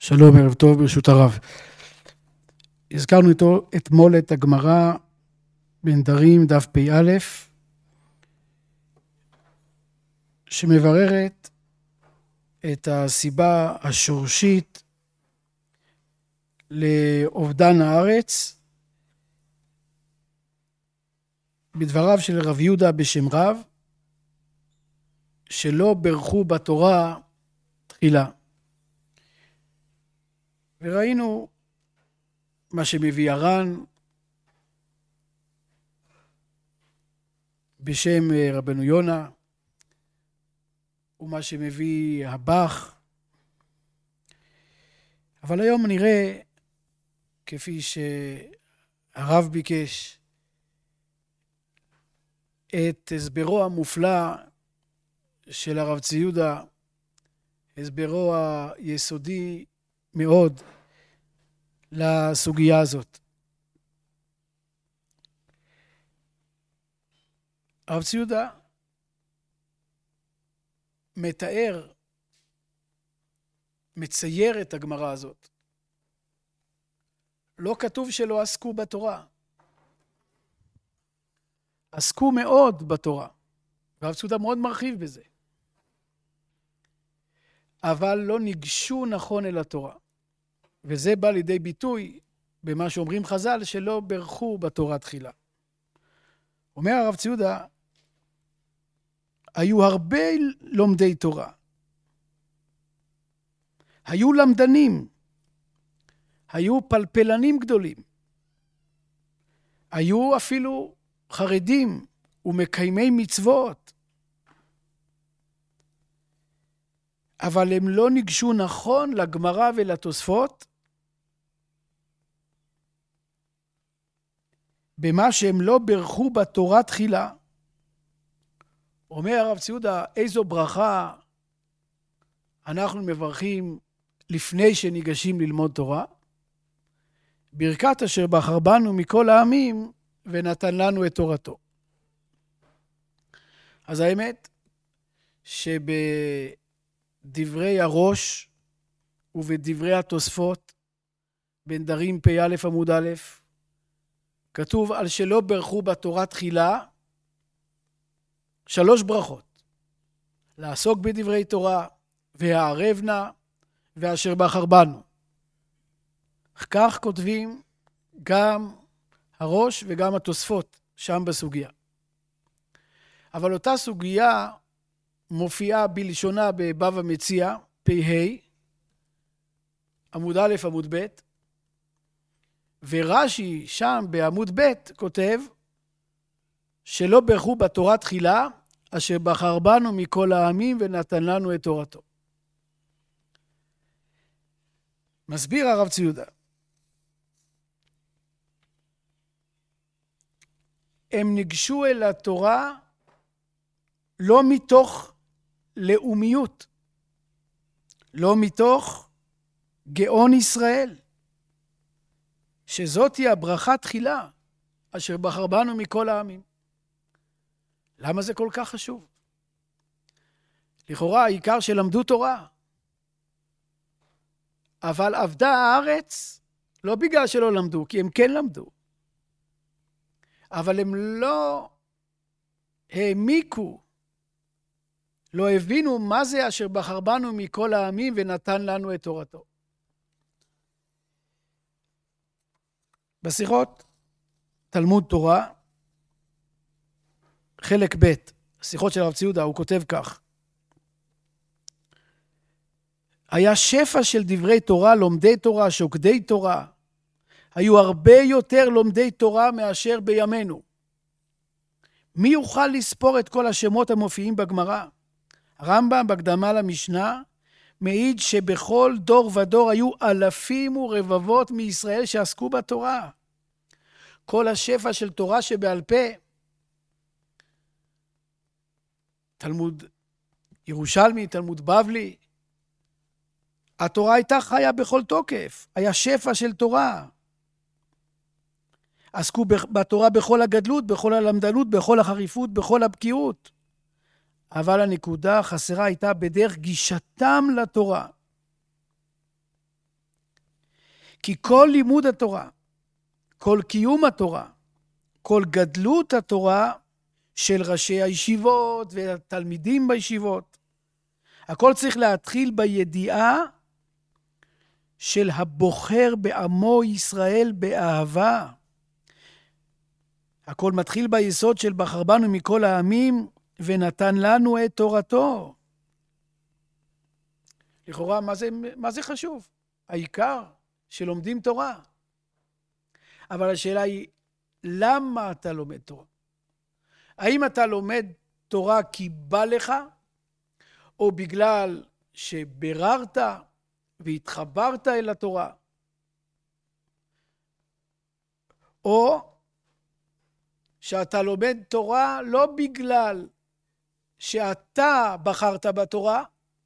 שלום, ערב טוב, ברשות הרב. הזכרנו אתמול את הגמרא בנדרים דף פ"א, שמבררת את הסיבה השורשית לאובדן הארץ, בדבריו של רב יהודה בשם רב, שלא ברכו בתורה תחילה. וראינו מה שמביא הר"ן בשם רבנו יונה, ומה שמביא הבח. אבל היום נראה, כפי שהרב ביקש, את הסברו המופלא של הרב צבי יהודה, הסברו היסודי מאוד לסוגיה הזאת. הרב צבי יהודה מתאר, מצייר את הגמרא הזאת. לא כתוב שלא עסקו בתורה. עסקו מאוד בתורה. והרב צבי יהודה מאוד מרחיב בזה. אבל לא ניגשו נכון אל התורה. וזה בא לידי ביטוי במה שאומרים חז"ל, שלא ברכו בתורה תחילה. אומר הרב צבי יהודה, היו הרבה לומדי תורה. היו למדנים. היו פלפלנים גדולים. היו אפילו חרדים ומקיימי מצוות. אבל הם לא ניגשו נכון לגמרא ולתוספות, במה שהם לא ברכו בתורה תחילה. אומר הרב צבי יהודה, איזו ברכה אנחנו מברכים לפני שניגשים ללמוד תורה? ברכת אשר בחר בנו מכל העמים ונתן לנו את תורתו. אז האמת שבדברי הראש ובדברי התוספות בנדרים פ"א עמוד א', כתוב על שלא ברכו בתורה תחילה 3 ברכות. לעסוק בדברי תורה, והערב נא, ואשר בחר בנו. כך כותבים גם הראש וגם התוספות שם בסוגיה. אבל אותה סוגיה מופיעה בלשונה בבבא מציעא, פ"ה, עמוד א' עמוד ב', ורש"י שם בעמוד ב' כותב שלא ברכו בתורה תחילה, אשר בחר בנו מכל העמים ונתן לנו את תורתו. מסביר הרב צבי יהודה, הם ניגשו אל התורה לא מתוך לאומיות, לא מתוך גאון ישראל, שזאת היא הברכה תחילה, אשר בחר בנו מכל העמים. למה זה כל כך חשוב? לכאורה העיקר שלמדו תורה, אבל עבדה הארץ לא בגלל שלא למדו, כי הם כן למדו. אבל הם לא העמיקו, לא הבינו מה זה אשר בחר בנו מכל העמים ונתן לנו את תורתו. בשיחות תלמוד תורה, חלק ב', שיחות של הרב צבי יהודה, הוא כותב כך: היה שפע של דברי תורה, לומדי תורה, שוקדי תורה. היו הרבה יותר לומדי תורה מאשר בימינו. מי יוכל לספור את כל השמות המופיעים בגמרא? הרמב"ם בהקדמה למשנה מעיד שבכל דור ודור היו אלפים ורבבות מישראל שעסקו בתורה. כל השפע של תורה שבעל פה, תלמוד ירושלמי, תלמוד בבלי, התורה הייתה חיה בכל תוקף, היה שפע של תורה. עסקו בתורה בכל הגדלות, בכל הלמדנות, בכל החריפות, בכל הבקיאות. אבל הנקודה החסרה הייתה בדרך גישתם לתורה. כי כל לימוד התורה, כל קיום התורה, כל גדלות התורה של ראשי הישיבות והתלמידים בישיבות, הכל צריך להתחיל בידיעה של הבוחר בעמו ישראל באהבה. הכל מתחיל ביסוד של בחר בנו מכל העמים ונתן לנו את תורתו. לכאורה, מה זה חשוב? העיקר שלומדים תורה. אבל השאלה היא, למה אתה לומד תורה? האם אתה לומד תורה כי בא לך, או בגלל שבררת והתחברת אל התורה? או שאתה לומד תורה לא בגלל שאתה בחרת בתורה,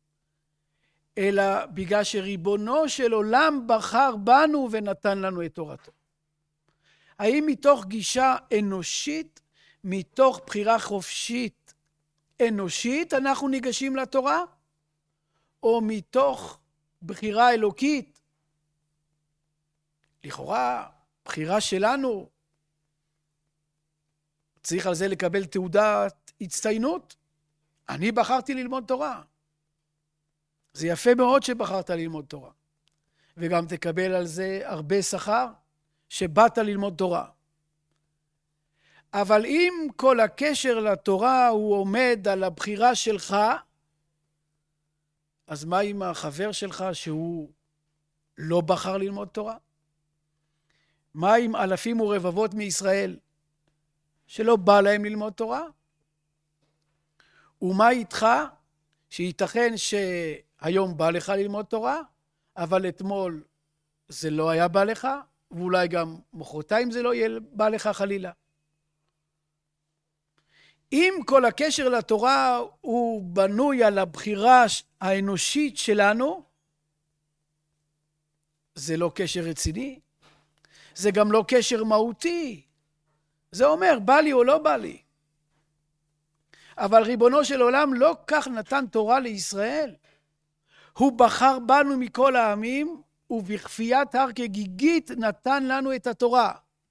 אלא בגלל שריבונו של עולם בחר בנו ונתן לנו את תורתו. האם מתוך גישה אנושית, מתוך בחירה חופשית אנושית, אנחנו ניגשים לתורה? או מתוך בחירה אלוקית? לכאורה, בחירה שלנו, צריך על זה לקבל תעודת הצטיינות. אני בחרתי ללמוד תורה. זה יפה מאוד שבחרת ללמוד תורה. וגם תקבל על זה הרבה שכר שבאת ללמוד תורה. אבל אם כל הקשר לתורה הוא עומד על הבחירה שלך, אז מה עם החבר שלך שהוא לא בחר ללמוד תורה? מה עם אלפים ורבבות מישראל שלא בא להם ללמוד תורה? ומה איתך שייתכן שהיום בא לך ללמוד תורה, אבל אתמול זה לא היה בא לך, ואולי גם מחרתיים זה לא יהיה בא לך חלילה. אם כל הקשר לתורה הוא בנוי על הבחירה האנושית שלנו, זה לא קשר רציני, זה גם לא קשר מהותי. זה אומר, בא לי או לא בא לי. אבל ריבונו של עולם לא כך נתן תורה לישראל. הוא בחר בנו מכל העמים, ובכפיית הר כגיגית נתן לנו את התורה.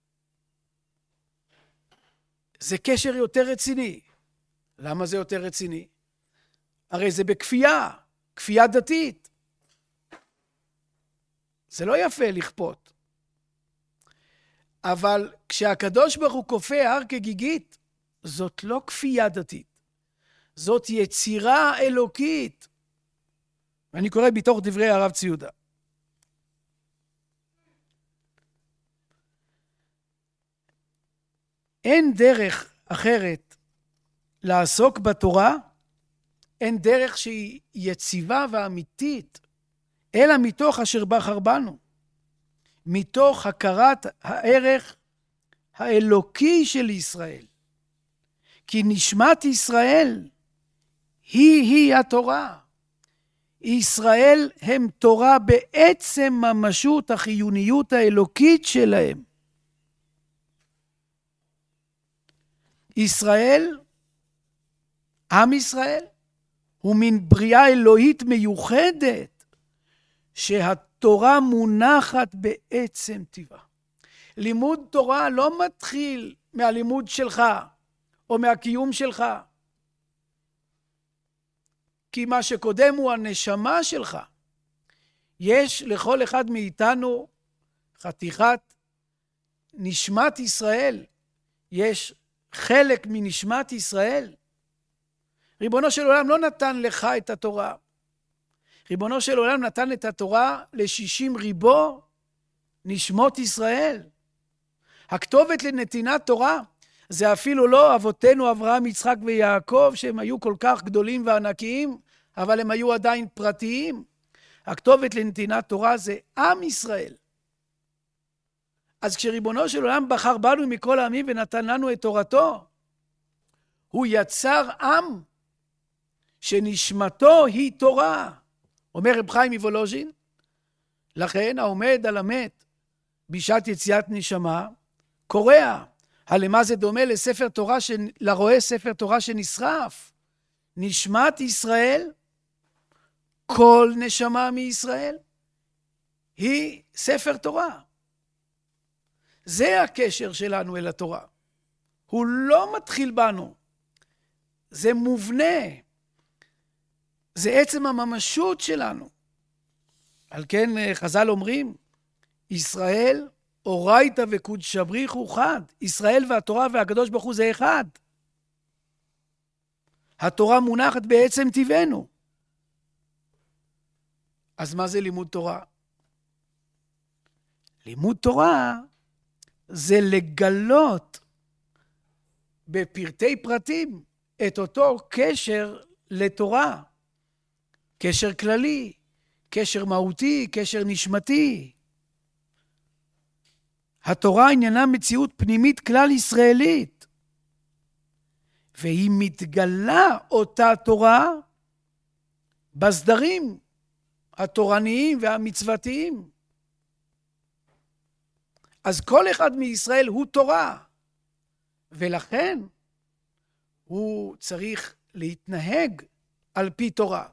זה קשר יותר רציני. למה זה יותר רציני? הרי זה בכפייה, כפייה דתית. זה לא יפה לכפות. אבל כשהקדוש ברוך הוא כופה הר כגיגית, זאת לא כפייה דתית. זאת יצירה אלוקית. ואני קורא בתוך דברי הרב צבי יהודה. אין דרך אחרת לעסוק בתורה, אין דרך שהיא יציבה ואמיתית, אלא מתוך אשר בחר בנו, מתוך הכרת הערך האלוקי של ישראל. כי נשמת ישראל היא התורה. ישראל הם תורה בעצם ממשות החיוניות האלוקית שלהם. ישראל, עם ישראל, הוא מין בריאה אלוהית מיוחדת, שהתורה מונחת בעצם טבעה. לימוד תורה לא מתחיל מהלימוד שלך, או מהקיום שלך. כי מה שקודם הוא הנשמה שלך. יש לכל אחד מאיתנו חתיכת נשמת ישראל. יש חלק מנשמת ישראל. ריבונו של עולם לא נתן לך את התורה. ריבונו של עולם נתן את התורה ל60 ריבו נשמות ישראל. הכתובת לנתינת תורה זה אפילו לא אבותינו אברהם, יצחק ויעקב, שהם היו כל כך גדולים וענקיים, אבל הם היו עדיין פרטיים. הכתובת לנתינת תורה זה עם ישראל. אז כשריבונו של עולם בחר בנו מכל העמים ונתן לנו את תורתו, הוא יצר עם שנשמתו היא תורה. אומר רב חיים מוולוז'ין, לכן העומד על המת בשעת יציאת נשמה, קורע. הלמה זה דומה לספר תורה, לרואה ספר תורה שנשרף. נשמת ישראל, כל נשמה מישראל, היא ספר תורה. זה הקשר שלנו אל התורה. הוא לא מתחיל בנו. זה מובנה. זה עצם הממשות שלנו. על כן חז"ל אומרים, ישראל, אורייתא וקודשא בריך חד. ישראל והתורה והקדוש ברוך הוא זה אחד. התורה מונחת בעצם טבענו. אז מה זה לימוד תורה? לימוד תורה זה לגלות בפרטי פרטים את אותו קשר לתורה. קשר כללי, קשר מהותי, קשר נשמתי. התורה עניינה מציאות פנימית כלל ישראלית. והיא מתגלה אותה תורה בסדרים התורניים והמצוותיים. אז כל אחד מישראל הוא תורה, ולכן הוא צריך להתנהג על פי תורה.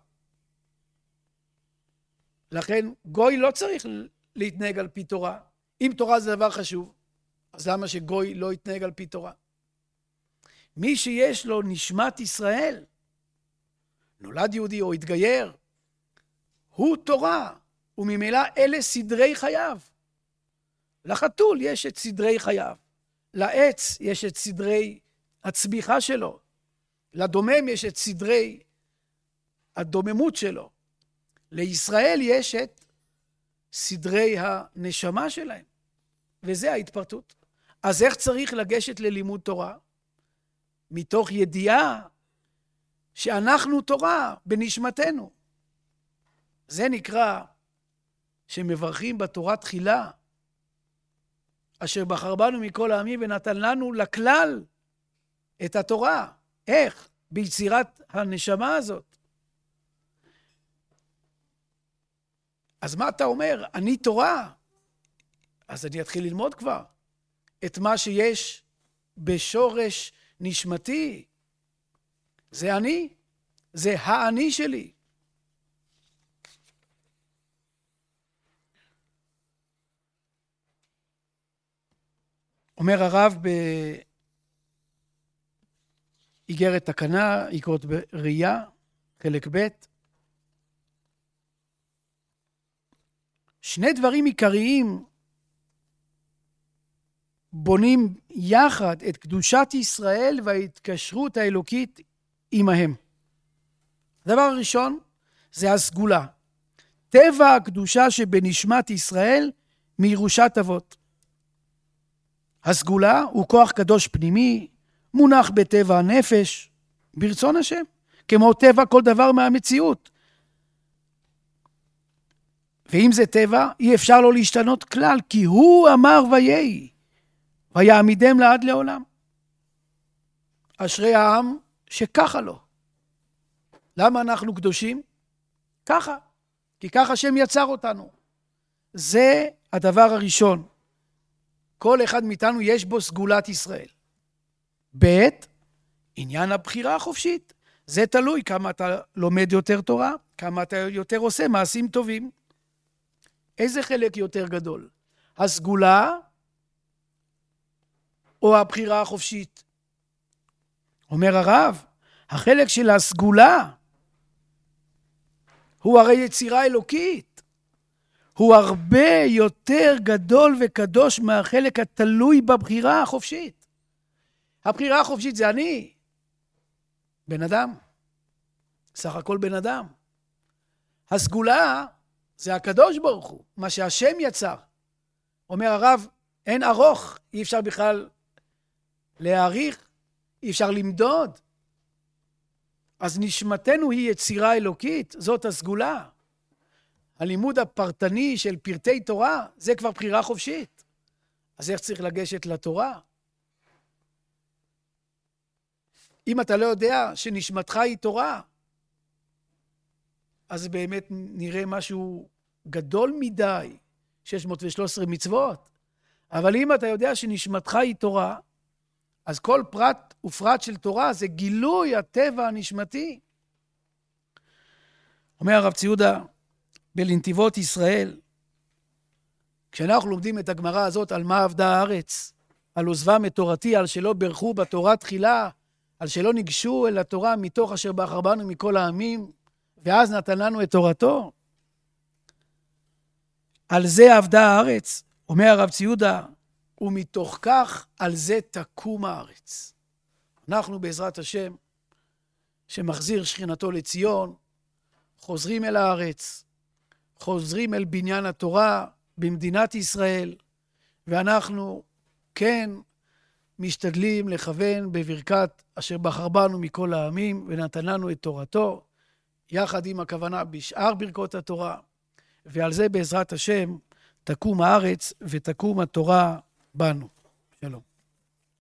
לכן גוי לא צריך להתנהג על פי תורה. אם תורה זה דבר חשוב, אז למה שגוי לא יתנהג על פי תורה? מי שיש לו נשמת ישראל, נולד יהודי או התגייר, הוא תורה, וממילא אלה סדרי חייו. לחתול יש את סדרי חייו, לעץ יש את סדרי הצמיחה שלו, לדומם יש את סדרי הדוממות שלו, לישראל יש את סדרי הנשמה שלהם, וזה ההתפרטות. אז איך צריך לגשת ללימוד תורה? מתוך ידיעה שאנחנו תורה בנשמתנו. זה נקרא שמברכים בתורה תחילה, אשר בחר בנו מכל העמים ונתן לנו לכלל את התורה. איך? ביצירת הנשמה הזאת. אז מה אתה אומר? אני תורה. אז אני אתחיל ללמוד כבר את מה שיש בשורש נשמתי. זה אני, זה האני שלי. אומר הרב באיגרת תקנה, יקרות בראייה, חלק ב', שני דברים עיקריים בונים יחד את קדושת ישראל וההתקשרות האלוקית עמהם. הדבר הראשון זה הסגולה. טבע הקדושה שבנשמת ישראל מירושת אבות. הסגולה הוא כוח קדוש פנימי, מונח בטבע הנפש, ברצון השם, כמו טבע כל דבר מהמציאות. ואם זה טבע, אי אפשר לו להשתנות כלל, כי הוא אמר ויהי, ויעמידם לעד לעולם. אשרי העם שככה לו. למה אנחנו קדושים? ככה, כי ככה השם יצר אותנו. זה הדבר הראשון. כל אחד מאיתנו יש בו סגולת ישראל. ב', עניין הבחירה החופשית. זה תלוי כמה אתה לומד יותר תורה, כמה אתה יותר עושה מעשים טובים. איזה חלק יותר גדול? הסגולה או הבחירה החופשית? אומר הרב, החלק של הסגולה הוא הרי יצירה אלוקית. הוא הרבה יותר גדול וקדוש מהחלק התלוי בבחירה החופשית. הבחירה החופשית זה אני, בן אדם, סך הכל בן אדם. הסגולה זה הקדוש ברוך הוא, מה שהשם יצר. אומר הרב, אין ארוך, אי אפשר בכלל להעריך, אי אפשר למדוד. אז נשמתנו היא יצירה אלוקית, זאת הסגולה. הלימוד הפרטני של פרטי תורה, זה כבר בחירה חופשית. אז איך צריך לגשת לתורה? אם אתה לא יודע שנשמתך היא תורה, אז באמת נראה משהו גדול מדי, 613 מצוות. אבל אם אתה יודע שנשמתך היא תורה, אז כל פרט ופרט של תורה זה גילוי הטבע הנשמתי. אומר הרב ציודה בלנתיבות ישראל, כשאנחנו לומדים את הגמרא הזאת, על מה עבדה הארץ? על עוזבם את תורתי, על שלא ברכו בתורה תחילה, על שלא ניגשו אל התורה מתוך אשר בחר בנו מכל העמים, ואז נתן לנו את תורתו. על זה עבדה הארץ, אומר הרב ציודה, ומתוך כך על זה תקום הארץ. אנחנו בעזרת השם, שמחזיר שכינתו לציון, חוזרים אל הארץ, חוזרים אל בניין התורה במדינת ישראל, ואנחנו כן משתדלים לכוון בברכת אשר בחר בנו מכל העמים ונתן לנו את תורתו, יחד עם הכוונה בשאר ברכות התורה, ועל זה בעזרת השם תקום הארץ ותקום התורה בנו. שלום.